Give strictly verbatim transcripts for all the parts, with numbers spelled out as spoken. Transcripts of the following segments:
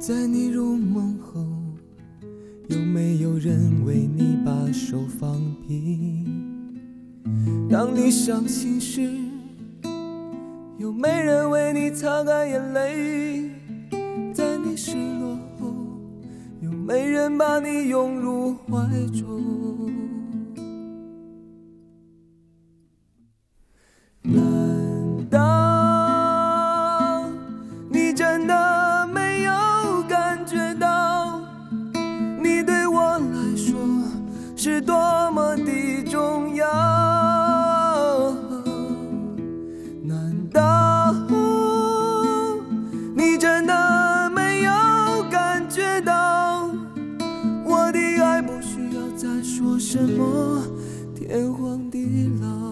在你入梦后，有没有人为你把手放平？当你伤心时，有没人为你擦干眼泪？在你失落后，有没人把你拥入怀中？难道你真的没有感觉到，你对我来说是多么的重要？难道你真的没有感觉到，我的爱不需要再说什么天荒地老？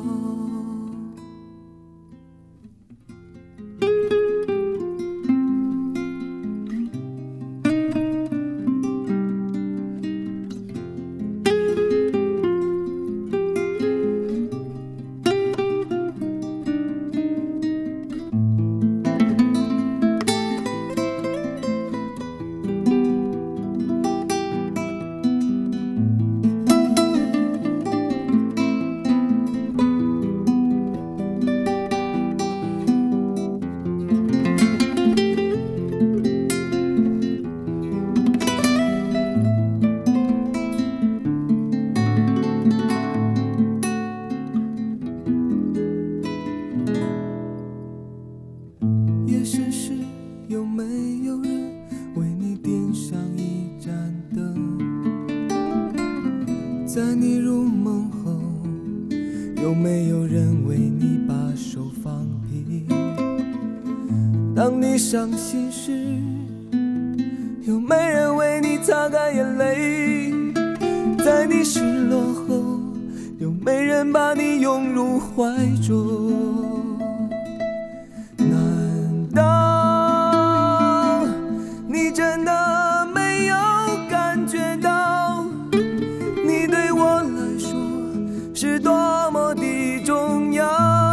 夜深时，有没有人为你点上一盏灯？在你入梦后，有没有人为你把手放平？当你伤心时，有没人为你擦干眼泪？在你失落后，有没人把你拥入怀中？你真的没有感觉到，你对我来说是多么的重要？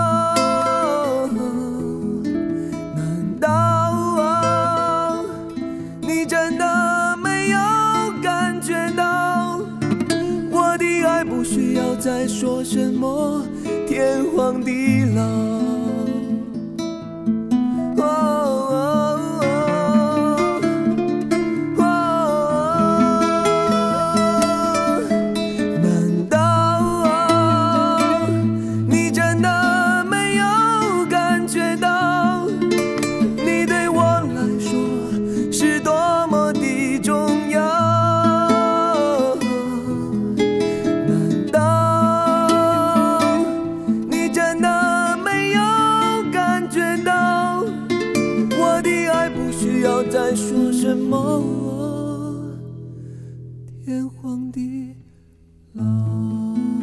难道你真的没有感觉到，我的爱不需要再说什么天荒地老？在说什么天荒地老？